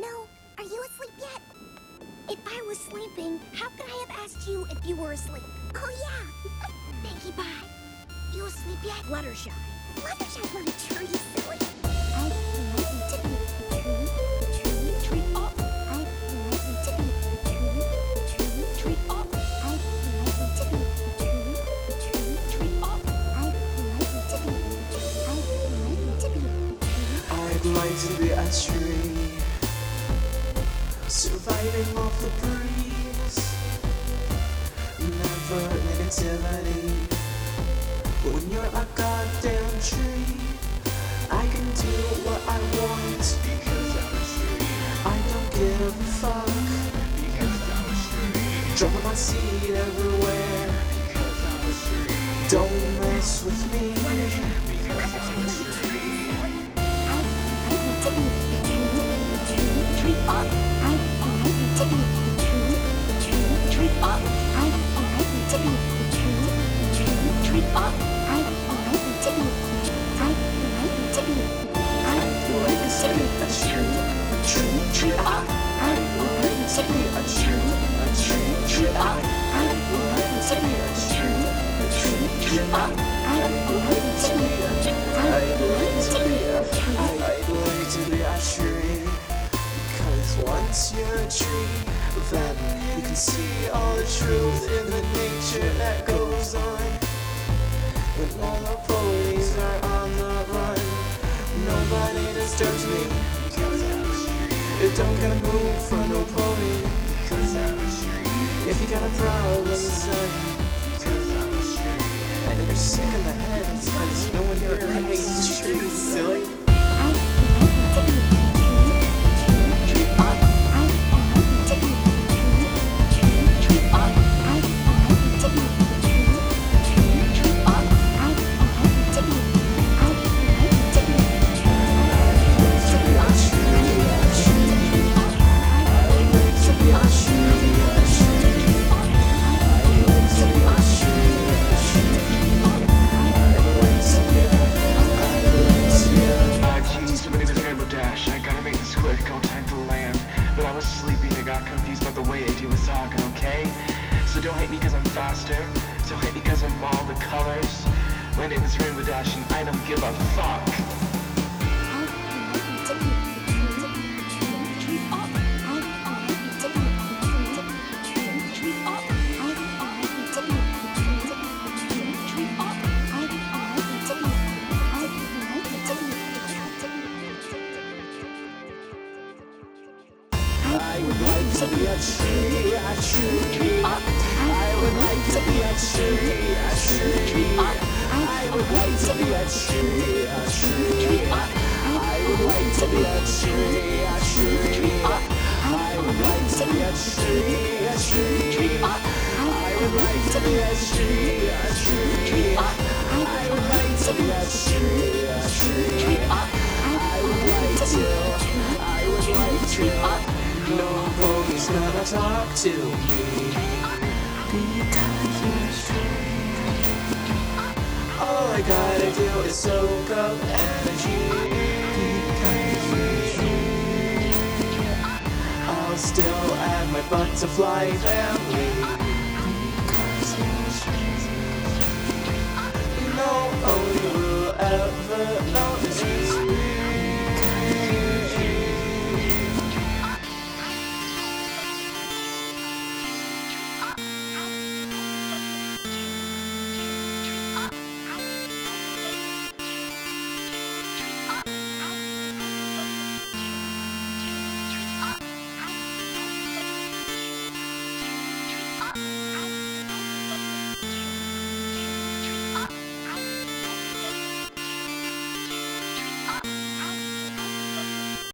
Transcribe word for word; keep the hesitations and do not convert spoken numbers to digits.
No, are you asleep yet? If I was sleeping, how could I have asked you if you were asleep? Oh yeah, Pinkie Pie. You asleep yet? Fluttershy. Fluttershy's not a tree, silly. I like you to be a tree, tree, tree up. I like you to be a tree, tree, tree up. I like you to be a tree, tree, tree up. I like you to be a tree. I like you to be a tree. I'd like to be a tree, surviving off the breeze. Never negativity. When you're a goddamn tree, I can do what I want because I'm a tree. I don't give a fuck because I'm a tree. Dropping my seed everywhere because I'm a tree. Don't mess with me because I'm a tree. I like you to be a tree, tree, tree up. I like you to be a tree, tree, tree up. I like you to be a tree, tree, tree up. I like you to be a I like you to be a I like you to be a tree, tree, tree up. I like you to be a tree, a tree, tree up. I like you to be a tree, a tree, tree up. I like you to be a I like you to be a I'd like to be a tree, cause once you're a tree, then you can see all the truth in the nature that goes on. When all the police are on the run, nobody disturbs me because I'm a tree. It don't gotta move for no pony because I'm a tree. If you got a problem, son, because I'm a tree. And you're sick in the head because no one here hates trees, silly. I like you to be a tree, tree, tree up. I like you to be a tree, tree, tree up. I like you to be a tree, tree, tree up. I like you to be I like you to be a tree. I like to be a tree, a tree up. I like to be a tree, a tree up. I like to be a tree, a tree up. I like to be a Too many to Rainbow Dash, I gotta make this quick, no time to land. But I was sleeping, I got confused about the way A J was talking, okay? So don't hate me cause I'm faster, don't hate me cause I'm all the colors. My name is Rainbow Dash and I don't give a fuck. I would like to be a tree, a tree. I would like to be a tree, a tree. I would like to be a tree, a tree. I would like to be a tree, a tree. I would like to be a tree, a tree. I would like to be a tree, a tree. I would like to be a tree, a tree. I would like to, I would like to. Nobody's gonna talk to me because you're a tree. All I gotta do is soak up energy because you're a tree. I'll still add my butterfly family because you're a tree. No one will ever notice